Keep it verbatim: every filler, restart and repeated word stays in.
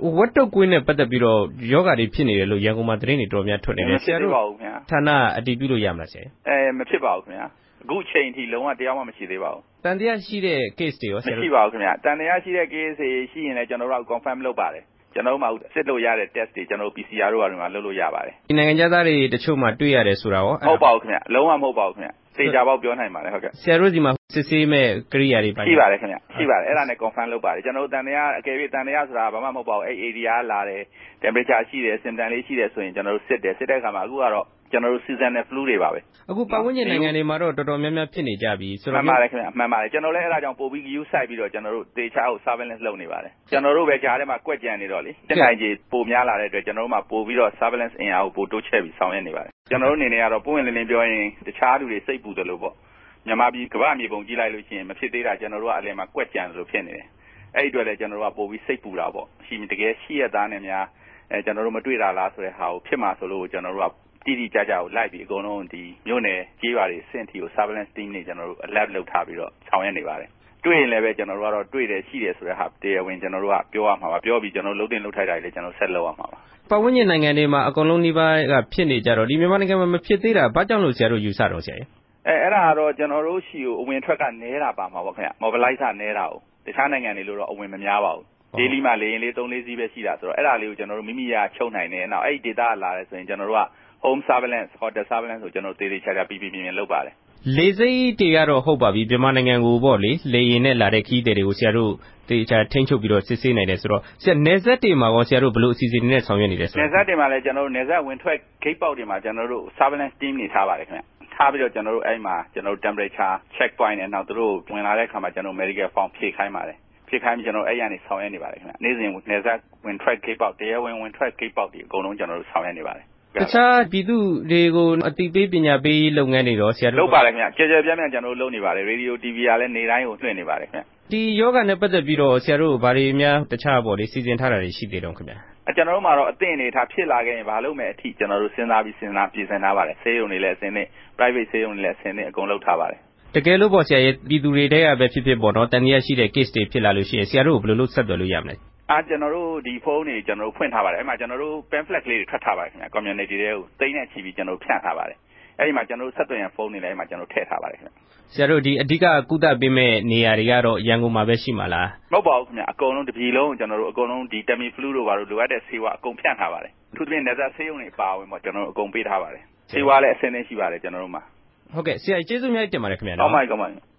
ဝတ်တုတ်ကွင်းနဲ့ပတ်သက်ပြီးတော့ယောဂါတွေဖြစ်နေတယ်လို့ရန်ကုန်မှာသတင်းတွေတော်များထွက်နေတယ်ဆရာတို့ဌာနအတည်ပြုလို့ရမလားဆရာအဲမဖြစ်ပါဘူးခင်ဗျာအခုချိန်ထိလုံးဝတရားမှမရှိသေးပါဘူးတန်တရားရှိတဲ့ case တွေရောဆရာတို့မရှိပါဘူးခင်ဗျာတန်တရားရှိတဲ့ case တွေရှိရင်လည်းကျွန်တော်တို့ confirm လုပ်ပါတယ်ကျွန်တော်တို့မှစစ်လို့ရတဲ့ test တွေကျွန်တော်တို့ P C R တို့ဘာတွေမှာလုပ်လို့ရပါတယ်ဒီနိုင်ငံသားတွေတချို့မှတွေ့ရတယ်ဆိုတာရောဟုတ်ပါဘူးခင်ဗျလုံးဝမဟုတ်ပါဘူးခင်ဗျစေချာပေါက်ပြောနိုင်ပါတယ်ဟုတ်ကဲ့ဆရာတို့ဒီမှာစစ်ဆေးမဲ့ကိရိယာတွေပါရှိပါတယ်ခင်ဗျရှိပါတယ်အဲ့ဒါနဲ့ confirm လုပ်ပါတယ်ကျွန်တော်တို့တန်တရားအကယ်၍တန်တရားဆိုတာဘာမှမဟုတ်ပါဘူးအဲ့ area လာတယ် temperature ရှိတယ် symptom လေးရှိတယ်ဆိုရင်ကျွန်တော်တို့စစ်တယ်စစ်တဲ့အခါမှာအခုကတော့ကျွန်တော်တို့ seasonal flu တွေပါပဲအခုပတ်ဝန်းကျင်နိုင်ငံတွေမှာတော့တော်တော်များများဖြစ်နေကြပြီဆိုတော့မှန်ပါတယ်ခင်ဗျမှန်ပါတယ်ကျွန်တော်လည်းအဲ့ဒါကြောင့်ပို့ပြီး view site ပြီးတော့ကျွန်တော်တို့တေချာကို surveillance လုပ်နေပါတယ်ကျွန်တော်တို့ပဲကြားထဲမှာကွက်ကြံနေတော့လေတက်နိုင်ကြီးပိုများလာတဲ့အတွက်ကျွန်တော်တို့မှပို့ပြီးတော့ surveillance အင်အားကိုပို့တိုးချဲ့ပြီးဆောင်ရွက်နေပါတယ်ကျွန်တော်တို့အနေနဲ့ကတော့ပုံဝင်လင်းလင်းပြောရင်တခြားလူတွေစိတ်ပူတယ်လို့ပေါ့မြန်မာပြည်ကမ္ဘာမြေပုံကြည့်လိုက်လို့ရှိရင်မဖြစ်သေးတာကျွန်တော်တို့ကအလယ်မှာကွက်ကြံလို့ဖြစ်နေတယ်အဲ့ဒီအတွက်လည်းကျွန်တော်တို့ကပို့ပြီးစိတ်ပူတာပေါ့ရှိတကယ်ရှိရသားနဲ့များအဲကျွန်တော်တို့မတွေ့တာလားဆိုတဲ့ဟာကိုဖြစ်မှာဆိုလို့ကျွန်တော်တို့ကတိတိကျကျကိုလိုက်ပြီးအကုန်လုံးဒီမြို့နယ်ကြေးရွာတွေစင့်တီကို surveillance team တွေကျွန်တော်တို့ alert လုပ်ထားပြီးတော့ဆောင်ရွက်နေပါတယ်တွေ့ရင်လည်းပဲကျွန်တော်တို့ကတော့တွေ့တယ်ရှိတယ်ဆိုတဲ့ဟာတရားဝင်ကျွန်တော်တို့ကပြောရမှာပါပြောပြီးကျွန်တော်တို့လုံးတင်လုံးထိုက်တာလည်းကျွန်တော်ဆက်လုပ်ရမှာပါပတ်ဝန်းကျင်နိုင်ငံတွေမှာအကုန်လုံးနှိပါကဖြစ်နေကြတော့ဒီမြန်မာနိုင်ငံမှာမဖြစ်သေးတာဘာကြောင့်လို့ဆရာတို့ယူဆတော့ဆရာအဲအဲ့ဒါကတော့ကျွန်တော်တို့ရှိကိုအဝင်ထွက်ကနဲတာပါမှာပေါ့ခင်ဗျ mobilizer နဲတာကိုတခြားနိုင်ငံတွေလို့တော့အဝင်မများပါဘူးဒေလီမှာလေရင်လေးသုံးလေးစီးပဲရှိတာဆိုတော့အဲ့ဒါလေးကိုကျွန်တော်တို့မိမိရချုပ်နိုင်တယ်နောက်အဲ့ဒီ data လာတယ်ဆိုရင်ကျွန်တော်တို့က home surveillance hotel surveillance ကိုကျွန်တော်တေးသေးချာချာပြီးပြီးမြင်မြင်လုပ်ပါတယ်လေစိတ်တွေကတော့ဟုတ်ပါပြီမြန်မာနိုင်ငံကိုပေါ့လေလေရင်နဲ့လာတဲ့ခီးတဲ့တွေကိုဆရာတို့တေချာထိန်းချုပ်ပြီးတော့စစ်ဆေးနိုင်တယ်ဆိုတော့ဆရာနယ်စပ်တွေမှာရောဆရာတို့ဘယ်လိုအစီအစဉ်တွေနဲ့ဆောင်ရွက်နေလဲဆိုတော့နယ်စပ်တွေမှာလည်းကျွန်တော်တို့နယ်စပ်ဝင်ထွက် gate ပေါက်တွေမှာကျွန်တော်တို့ surveillance team တွေထားပါတယ်ခင်ဗျထားပြီးတော့ကျွန်တော်တို့အဲ့မှာကျွန်တော်တို့ temperature check point နဲ့နောက်တို့ဝင်လာတဲ့အခါမှာကျွန်တော် medical form ဖြည့်ခိုင်းပါတယ်ဖြည့်ခိုင်းပြီးကျွန်တော်အဲ့ရနေဆောင်ရွက်နေပါတယ်ခင်ဗျနေ့စဉ်နယ်စပ်ဝင်ထွက် gate ပေါက်တရားဝင်ဝင်ထွက် gate ပေါက်တွေအကုန်လုံးကျွန်တော်တို့ဆောင်ရွက်နေပါတယ်တခြားပြည်သူတွေကိုအသိပေးပညာပေးလုပ်ငန်းတွေတော့ဆရာတို့လုပ်ပါတယ်ခင်ဗျကျေကျေပြန့်ပြန့်ကျွန်တော်တို့လုပ်နေပါတယ်ရေဒီယို တီဗီ ကလည်းနေ့တိုင်းကိုလွှင့်နေပါတယ်ခင်ဗျဒီယောဂနဲ့ပတ်သက်ပြီးတော့ဆရာတို့ဘာတွေများတခြားပေါ့လေစီစဉ်ထားတာတွေရှိသေးတော့ခင်ဗျအကျွန်တော်တို့မှာတော့အသင့်အနေထားဖြစ်လာခဲ့ရင်ဘာလုပ်မယ်အထိကျွန်တော်တို့စဉ်းစားပြီးစဉ်းစားပြင်ဆင်ထားပါတယ်ဆေးရုံတွေလည်းအစင်းနဲ့ private ဆေးရုံတွေလည်းအစင်းနဲ့အကုန်လုပ်ထားပါတယ်တကယ်လို့ပေါ့ဆရာရဲ့ပြည်သူတွေတည်းရပဲဖြစ်ဖြစ်ပေါ့နော်တန်တရားရှိတဲ့ case တွေဖြစ်လာလို့ရှိရင်ဆရာတို့ဘယ်လိုလုပ်ဆက်သွယ်လို့ရမလဲအာကျွန်တော်တို့ဒီဖုန်းတွေကျွန်တော်တို့ဖွင့်ထားပါတယ်အဲ့မှာကျွန်တော်တို့ pamphlet လေးတွေထွက်ထားပါတယ်ခင်ဗျ community တွေကိုသိန်းနဲ့ချီပြီးကျွန်တော်တို့ဖြန့်ထားပါတယ်အဲ့ဒီမှာကျွန်တော်တို့ဆက်သွယ်ရန်ဖုန်းတွေလည်းအဲ့မှာကျွန်တော်ထည့်ထားပါတယ်ခင်ဗျဆရာတို့ဒီအဓိကကုသပေးမဲ့နေရာတွေကတော့ရန်ကုန်မှာပဲရှိမှာလားမဟုတ်ပါဘူးခင်ဗျအကုန်လုံးတပြည်လုံးကျွန်တော်တို့အကုန်လုံးဒီ Tamiflu တို့ဘာလို့လိုအပ်တဲ့ဆေးဝါးအကုန်ဖြန့်ထားပါတယ်သူတို့ပြင်နယ်စပ်ဆေးရုံတွေပါဝင်ပေါ့ကျွန်တော်တို့အကုန်ပေးထားပါတယ်ဆေးဝါးလည်းအဆင့်သင့်ရှိပါတယ်ကျွန်တော်တို့မှာဟုတ်ကဲ့ဆရာကျေးဇူးများတင်ပါတယ်ခင်ဗျာဟုတ်ပါပြီဟုတ်ပါပြီ